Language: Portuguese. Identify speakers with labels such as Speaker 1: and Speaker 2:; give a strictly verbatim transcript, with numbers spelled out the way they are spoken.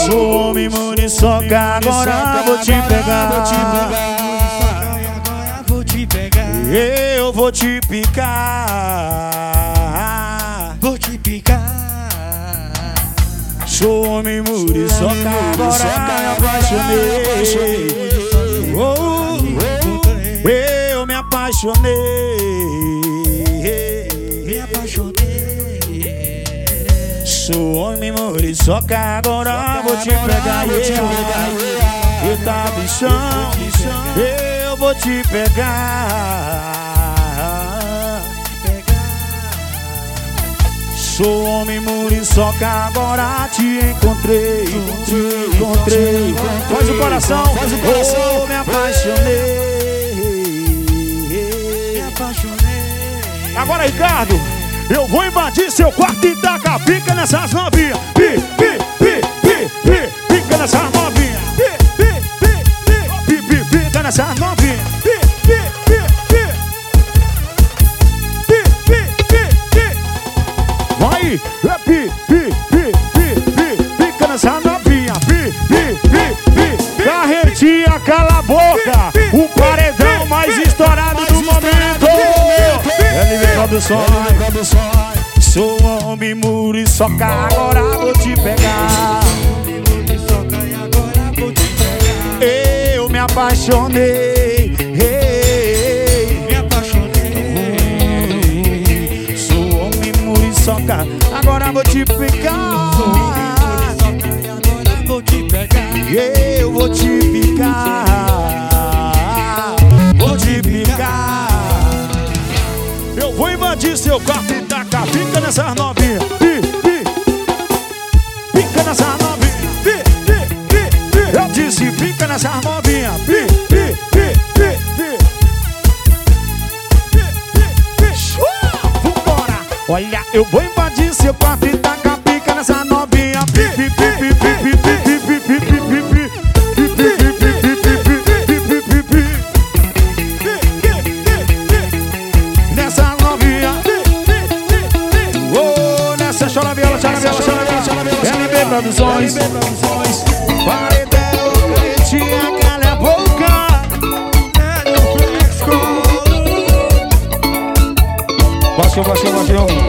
Speaker 1: Sou homem, muriçoca, agora vou te pegar.
Speaker 2: Vou te pegar.
Speaker 1: Eu vou te picar.
Speaker 2: Vou te picar.
Speaker 1: Sou homem, muriçoca, agora me apaixonei. Oh, eu me apaixonei.
Speaker 2: Me apaixonei.
Speaker 1: Sou homem, muriçoca, agora vou te pegar. Eu tá bichão, eu vou te pegar. Sou homem, muriçoca, agora te encontrei. Te encontrei. Faz o coração, faz o coração. Oh, me apaixonei.
Speaker 2: Me apaixonei.
Speaker 1: Agora, Ricardo, eu vou invadir seu quarto e tacar pica nessas novinhas. Pi, pi, pi, pi, pi, pica nessas novinhas. Pi, pi, pi, pi, pi, pi, pica nessas novinhas. Pi, pi, pi, pi, pi, pi, pi, pi. Vai, é pi, pi, pi, pi, pi, pica nessa novinha. Pi, pi, pi, pi, carretinha, cala a boca. O paredão mais estourado do momento. L V Produções. Sou homem, muriçoca, agora vou te pegar. Eu me apaixonei.
Speaker 2: Me apaixonei.
Speaker 1: Sou homem, muriçoca, agora vou te pegar.
Speaker 2: Agora vou te pegar.
Speaker 1: Eu vou te picar. Vou te picar. Eu vou invadir seu quarto e tacar pica nessas novinhas. Pi, pi, pica nessas novinhas. Pi, pi, pi, pi. Eu disse pica nessas novinhas. Pi, pi, pi, pi, pi. Pi, pi, pi. Vambora. Olha, eu vou invadir seu quarto e tacar pica nessas novinhas. Pi, pi, pi, pi, pi, pi, pi, pi, pi, pi, pi, pi, pi. Chora viola, chora viola, chora viola, chora viola. L V Produções. Paredão, caretinha, cala a boca. Baixou, baixou, baixou.